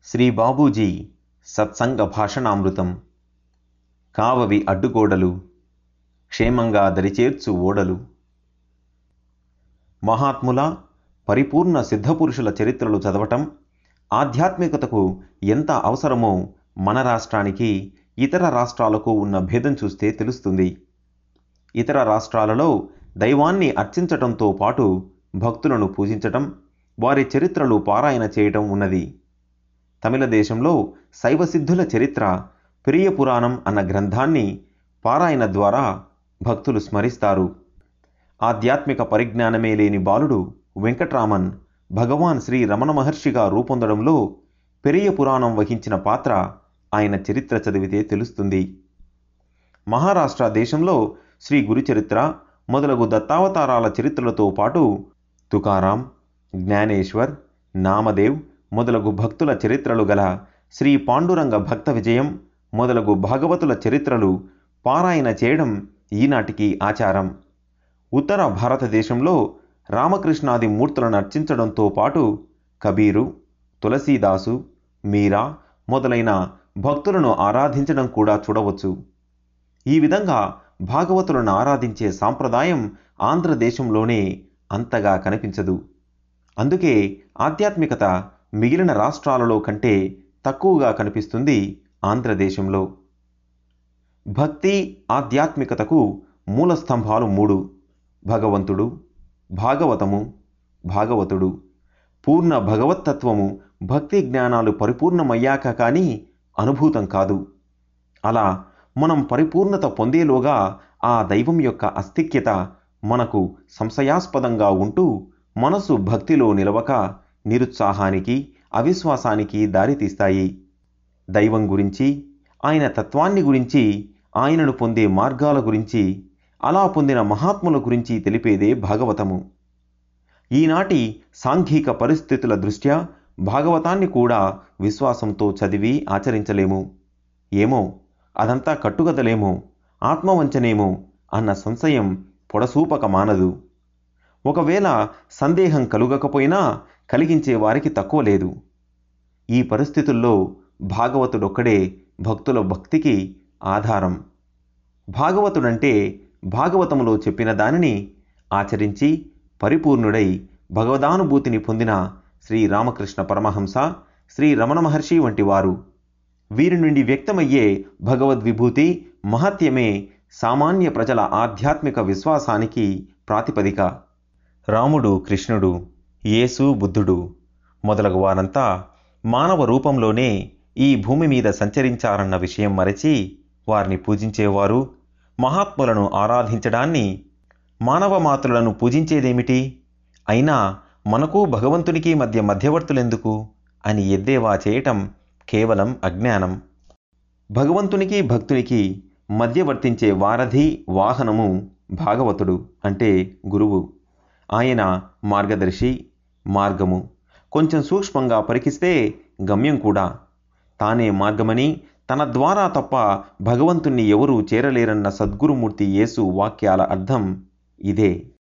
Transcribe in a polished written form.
శ్రీ బాబూజీ సత్సంగ భాషణామృతం. కావవి అడ్డుగోడలు, క్షేమంగా దరిచేర్చు ఓడలు. మహాత్ముల, పరిపూర్ణ సిద్ధపురుషుల చరిత్రలు చదవటం ఆధ్యాత్మికతకు ఎంత అవసరమో మన రాష్ట్రానికి, ఇతర రాష్ట్రాలకు ఉన్న భేదం చూస్తే తెలుస్తుంది. ఇతర రాష్ట్రాలలో దైవాన్ని అర్చించటంతో పాటు భక్తులను పూజించటం, వారి చరిత్రలు పారాయణ చేయటం ఉన్నది. తమిళ దేశంలో శైవసిద్ధుల చరిత్ర పెరియ పురాణం అన్న గ్రంథాన్ని పారాయణ ద్వారా భక్తులు స్మరిస్తారు. ఆధ్యాత్మిక పరిజ్ఞానమే లేని బాలుడు వెంకట్రామన్ భగవాన్ శ్రీ రమణ మహర్షిగా రూపొందడంలో పెరియ పురాణం వహించిన పాత్ర ఆయన చరిత్ర చదివితే తెలుస్తుంది. మహారాష్ట్ర దేశంలో శ్రీ గురుచరిత్ర మొదలగు దత్తావతారాల చరిత్రలతో పాటు తుకారాం, జ్ఞానేశ్వర్, నామదేవ్ మొదలగు భక్తుల చరిత్రలు గల శ్రీ పాండురంగ భక్త విజయం మొదలగు భాగవతుల చరిత్రలు పారాయణ చేయడం ఈనాటికి ఆచారం. ఉత్తర భారతదేశంలో రామకృష్ణాది మూర్తులను అర్చించడంతో పాటు కబీరు, తులసీదాసు, మీరా మొదలైన భక్తులను ఆరాధించడం కూడా చూడవచ్చు. ఈ విధంగా భాగవతులను ఆరాధించే సాంప్రదాయం ఆంధ్రదేశంలోనే అంతగా కనిపించదు. అందుకే ఆధ్యాత్మికత మిగిలిన రాష్ట్రాలలో కంటే తక్కువగా కనిపిస్తుంది ఆంధ్రదేశంలో. భక్తి, ఆధ్యాత్మికతకు మూల స్తంభాలు 3: భగవంతుడు, భాగవతము, భాగవతుడు. పూర్ణ భగవత్తత్వము, భక్తి జ్ఞానాలు పరిపూర్ణమయ్యాక కానీ అనుభూతం కాదు. అలా మనం పరిపూర్ణత పొందేలోగా ఆ దైవం యొక్క అస్థిక్యత మనకు సంశయాస్పదంగా ఉంటూ మనసు భక్తిలో నిలవక నిరుత్సాహానికి, అవిశ్వాసానికి దారితీస్తాయి. దైవం గురించి, ఆయన తత్వాన్ని గురించి, ఆయనను పొందే మార్గాల గురించి, అలా పొందిన మహాత్ముల గురించి తెలిపేదే భాగవతము. ఈనాటి సాంఘిక పరిస్థితుల దృష్ట్యా భాగవతాన్ని కూడా విశ్వాసంతో చదివి ఆచరించలేము. ఏమో, అదంతా కట్టుకథలేమో, ఆత్మవంచనేమో అన్న సంశయం పొడసూపక మానదు. ఒకవేళ సందేహం కలుగకపోయినా కలిగించే వారికి తక్కువ లేదు. ఈ పరిస్థితుల్లో భాగవతుడొక్కడే భక్తుల భక్తికి ఆధారం. భాగవతుడంటే భాగవతములో చెప్పిన దానిని ఆచరించి పరిపూర్ణుడై భగవదానుభూతిని పొందిన శ్రీ రామకృష్ణ పరమహంస, శ్రీ రమణ మహర్షి వంటి వారు. వీరి నుండి వ్యక్తమయ్యే భగవద్విభూతి మహత్యమే సామాన్య ప్రజల ఆధ్యాత్మిక విశ్వాసానికి ప్రాతిపదిక. రాముడు, కృష్ణుడు, యేసు, బుద్ధుడు మొదలగు వారంతా మానవ రూపంలోనే ఈ భూమి మీద సంచరించారన్న విషయం మరచి వారిని పూజించేవారు. మహాత్ములను ఆరాధించడాన్ని, మానవ మాతృలను పూజించేదేమిటి, అయినా మనకు భగవంతునికి మధ్యవర్తులెందుకు అని ఎద్దేవా చేయటం కేవలం అజ్ఞానం. భగవంతునికి భక్తునికి మధ్యవర్తించే వారధి, వాహనము భాగవతుడు అంటే గురువు. ఆయన మార్గదర్శి, మార్గము. కొంచెం సూక్ష్మంగా పరికిస్తే గమ్యం కూడా. తానే మార్గమని, తన ద్వారా తప్ప భగవంతుణ్ణి ఎవరూ చేరలేరన్న సద్గురుమూర్తి యేసు వాక్యాల అర్థం ఇదే.